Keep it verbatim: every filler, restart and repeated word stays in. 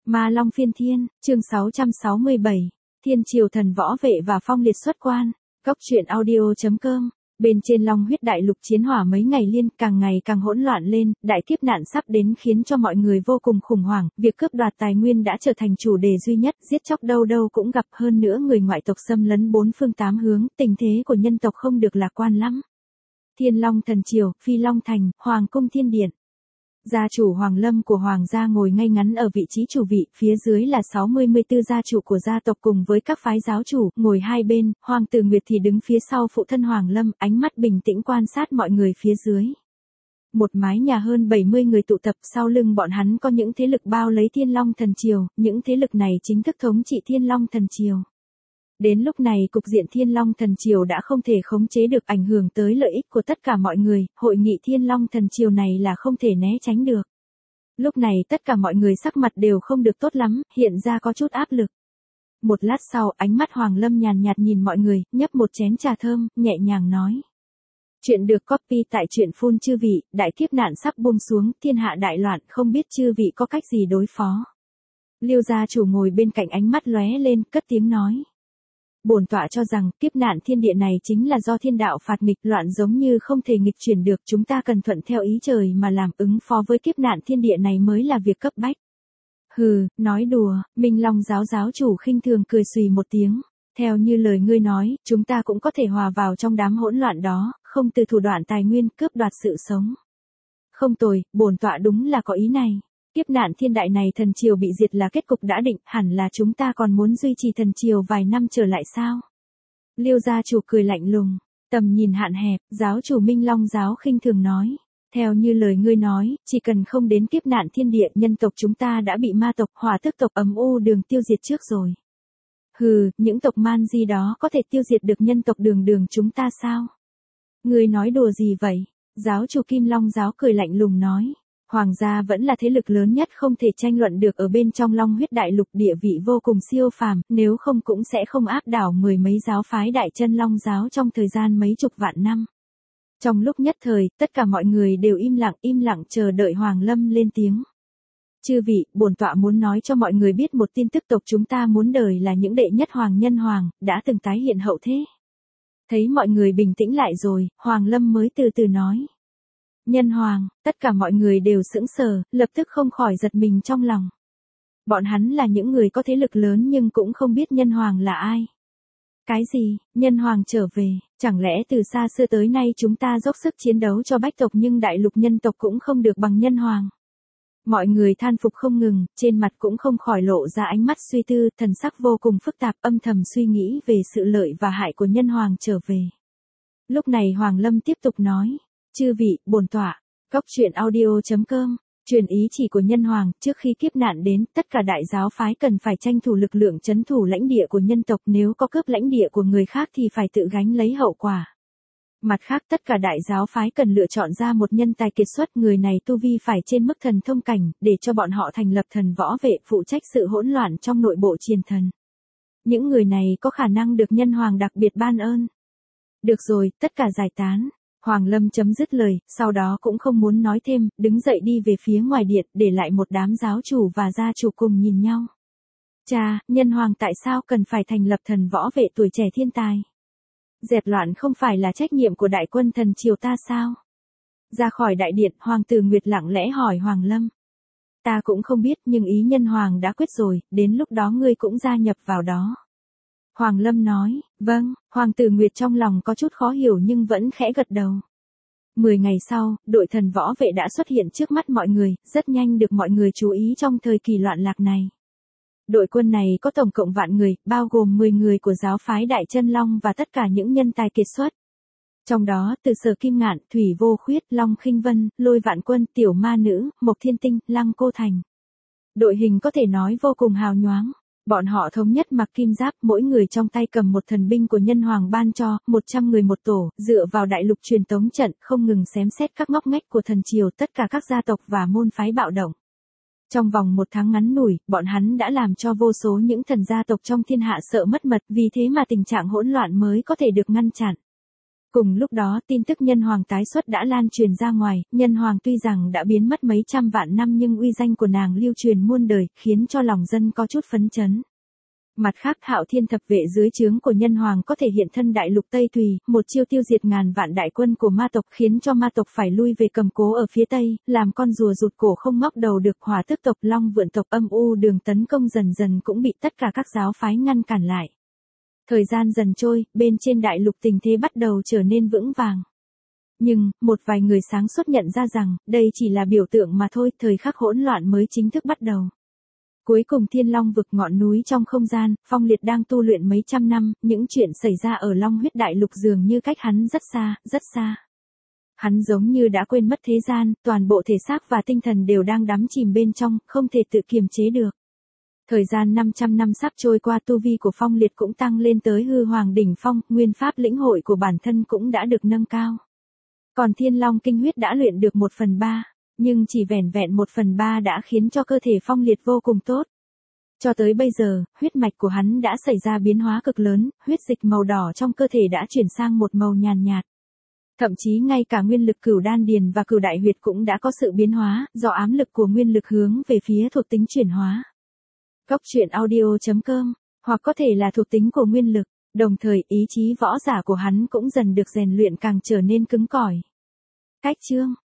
Ma Long Phiên Thiên, chương sáu trăm sáu mươi bảy, Thiên Triều Thần Võ Vệ và Phong Liệt Xuất Quan, Cốc truyện audio.com. Bên trên Long Huyết Đại Lục chiến hỏa mấy ngày liên càng ngày càng hỗn loạn lên, đại kiếp nạn sắp đến khiến cho mọi người vô cùng khủng hoảng, việc cướp đoạt tài nguyên đã trở thành chủ đề duy nhất, giết chóc đâu đâu cũng gặp, hơn nữa người ngoại tộc xâm lấn bốn phương tám hướng, tình thế của nhân tộc không được lạc quan lắm. Thiên Long Thần Triều, Phi Long Thành, Hoàng Cung Thiên Điện. Gia chủ Hoàng Lâm của Hoàng gia ngồi ngay ngắn ở vị trí chủ vị, phía dưới là sáu mươi tư gia chủ của gia tộc cùng với các phái giáo chủ, ngồi hai bên, Hoàng tử Nguyệt thì đứng phía sau phụ thân Hoàng Lâm, ánh mắt bình tĩnh quan sát mọi người phía dưới. Một mái nhà hơn bảy mươi người tụ tập, sau lưng bọn hắn có những thế lực bao lấy Thiên Long Thần Triều, những thế lực này chính thức thống trị Thiên Long Thần Triều. Đến lúc này cục diện Thiên Long Thần Triều đã không thể khống chế được, ảnh hưởng tới lợi ích của tất cả mọi người, hội nghị Thiên Long Thần Triều này là không thể né tránh được. Lúc này tất cả mọi người sắc mặt đều không được tốt lắm, hiện ra có chút áp lực. Một lát sau, ánh mắt Hoàng Lâm nhàn nhạt nhìn mọi người, nhấp một chén trà thơm, nhẹ nhàng nói. Chuyện được copy tại truyện phun chư vị, đại kiếp nạn sắp buông xuống, thiên hạ đại loạn, không biết chư vị có cách gì đối phó. Liêu gia chủ ngồi bên cạnh ánh mắt lóe lên, cất tiếng nói. Bổn tọa cho rằng kiếp nạn thiên địa này chính là do thiên đạo phạt nghịch, loạn giống như không thể nghịch chuyển được, chúng ta cần thuận theo ý trời mà làm, ứng phó với kiếp nạn thiên địa này mới là việc cấp bách. Hừ, nói đùa, Minh Long giáo giáo chủ khinh thường cười xùy một tiếng. Theo như lời ngươi nói, chúng ta cũng có thể hòa vào trong đám hỗn loạn đó, không từ thủ đoạn tài nguyên cướp đoạt sự sống. Không tồi, bổn tọa đúng là có ý này. Kiếp nạn thiên đại này thần triều bị diệt là kết cục đã định, hẳn là chúng ta còn muốn duy trì thần triều vài năm trở lại sao? Liêu gia chủ cười lạnh lùng, tầm nhìn hạn hẹp, giáo chủ Minh Long giáo khinh thường nói. Theo như lời ngươi nói, chỉ cần không đến kiếp nạn thiên địa, nhân tộc chúng ta đã bị ma tộc, hỏa tức tộc ấm u đường tiêu diệt trước rồi. Hừ, những tộc man di đó có thể tiêu diệt được nhân tộc đường đường chúng ta sao? Ngươi nói đùa gì vậy? Giáo chủ Kim Long giáo cười lạnh lùng nói. Hoàng gia vẫn là thế lực lớn nhất không thể tranh luận được ở bên trong Long Huyết Đại Lục, địa vị vô cùng siêu phàm, nếu không cũng sẽ không áp đảo mười mấy giáo phái Đại Chân Long giáo trong thời gian mấy chục vạn năm. Trong lúc nhất thời, tất cả mọi người đều im lặng, im lặng chờ đợi Hoàng Lâm lên tiếng. Chư vị, bổn tọa muốn nói cho mọi người biết một tin tức, tộc chúng ta muốn đời là những đệ nhất hoàng nhân hoàng, đã từng tái hiện hậu thế. Thấy mọi người bình tĩnh lại rồi, Hoàng Lâm mới từ từ nói. Nhân hoàng, tất cả mọi người đều sững sờ, lập tức không khỏi giật mình trong lòng. Bọn hắn là những người có thế lực lớn nhưng cũng không biết nhân hoàng là ai. Cái gì, nhân hoàng trở về, chẳng lẽ từ xa xưa tới nay chúng ta dốc sức chiến đấu cho bách tộc nhưng đại lục nhân tộc cũng không được bằng nhân hoàng. Mọi người than phục không ngừng, trên mặt cũng không khỏi lộ ra ánh mắt suy tư, thần sắc vô cùng phức tạp, âm thầm suy nghĩ về sự lợi và hại của nhân hoàng trở về. Lúc này Hoàng Lâm tiếp tục nói. Chư vị, bổn tọa, Cốc truyện audio.com, truyền ý chỉ của nhân hoàng, trước khi kiếp nạn đến, tất cả đại giáo phái cần phải tranh thủ lực lượng trấn thủ lãnh địa của nhân tộc, nếu có cướp lãnh địa của người khác thì phải tự gánh lấy hậu quả. Mặt khác, tất cả đại giáo phái cần lựa chọn ra một nhân tài kiệt xuất, người này tu vi phải trên mức thần thông cảnh, để cho bọn họ thành lập thần võ vệ, phụ trách sự hỗn loạn trong nội bộ triền thần. Những người này có khả năng được nhân hoàng đặc biệt ban ơn. Được rồi, tất cả giải tán. Hoàng Lâm chấm dứt lời, sau đó cũng không muốn nói thêm, đứng dậy đi về phía ngoài điện, để lại một đám giáo chủ và gia chủ cùng nhìn nhau. Cha, nhân hoàng tại sao cần phải thành lập thần võ vệ tuổi trẻ thiên tài? Dẹp loạn không phải là trách nhiệm của đại quân thần triều ta sao? Ra khỏi đại điện, Hoàng tử Nguyệt lặng lẽ hỏi Hoàng Lâm. Ta cũng không biết, nhưng ý nhân hoàng đã quyết rồi, đến lúc đó ngươi cũng gia nhập vào đó. Hoàng Lâm nói, vâng, Hoàng tử Nguyệt trong lòng có chút khó hiểu nhưng vẫn khẽ gật đầu. Mười ngày sau, đội thần võ vệ đã xuất hiện trước mắt mọi người, rất nhanh được mọi người chú ý trong thời kỳ loạn lạc này. Đội quân này có tổng cộng vạn người, bao gồm mười người của giáo phái Đại Chân Long và tất cả những nhân tài kiệt xuất. Trong đó, từ Sở Kim Ngạn, Thủy Vô Khuyết, Long Khinh Vân, Lôi Vạn Quân, Tiểu Ma Nữ, Mộc Thiên Tinh, Lăng Cô Thành. Đội hình có thể nói vô cùng hào nhoáng. Bọn họ thống nhất mặc kim giáp, mỗi người trong tay cầm một thần binh của nhân hoàng ban cho, một trăm người một tổ, dựa vào đại lục truyền tống trận, không ngừng xém xét các ngóc ngách của thần triều, tất cả các gia tộc và môn phái bạo động. Trong vòng một tháng ngắn ngủi, bọn hắn đã làm cho vô số những thần gia tộc trong thiên hạ sợ mất mật, vì thế mà tình trạng hỗn loạn mới có thể được ngăn chặn. Cùng lúc đó tin tức nhân hoàng tái xuất đã lan truyền ra ngoài, nhân hoàng tuy rằng đã biến mất mấy trăm vạn năm nhưng uy danh của nàng lưu truyền muôn đời, khiến cho lòng dân có chút phấn chấn. Mặt khác Hạo Thiên thập vệ dưới trướng của nhân hoàng có thể hiện thân đại lục Tây Thùy, một chiêu tiêu diệt ngàn vạn đại quân của ma tộc khiến cho ma tộc phải lui về cầm cố ở phía Tây, làm con rùa rụt cổ không ngóc đầu được. Hỏa Tước tộc, Long Vượn tộc, Âm U Đường tấn công dần dần cũng bị tất cả các giáo phái ngăn cản lại. Thời gian dần trôi, bên trên đại lục tình thế bắt đầu trở nên vững vàng. Nhưng, một vài người sáng suốt nhận ra rằng, đây chỉ là biểu tượng mà thôi, thời khắc hỗn loạn mới chính thức bắt đầu. Cuối cùng Thiên Long vực, ngọn núi trong không gian, Phong Liệt đang tu luyện mấy trăm năm, những chuyện xảy ra ở Long huyết đại lục dường như cách hắn rất xa, rất xa. Hắn giống như đã quên mất thế gian, toàn bộ thể xác và tinh thần đều đang đắm chìm bên trong, không thể tự kiềm chế được. Thời gian năm trăm năm sắp trôi qua, tu vi của Phong Liệt cũng tăng lên tới hư hoàng đỉnh phong, nguyên pháp lĩnh hội của bản thân cũng đã được nâng cao. Còn Thiên Long kinh huyết đã luyện được một phần ba. Nhưng chỉ vẻn vẹn một phần ba đã khiến cho cơ thể Phong Liệt vô cùng tốt. Cho tới bây giờ, huyết mạch của hắn đã xảy ra biến hóa cực lớn, huyết dịch màu đỏ trong cơ thể đã chuyển sang một màu nhàn nhạt. Thậm chí ngay cả nguyên lực cửu đan điền và cửu đại huyệt cũng đã có sự biến hóa, do ám lực của nguyên lực hướng về phía thuộc tính chuyển hóa. Góc truyện audio chấm com, hoặc có thể là thuộc tính của nguyên lực, đồng thời ý chí võ giả của hắn cũng dần được rèn luyện càng trở nên cứng cỏi. Cách chương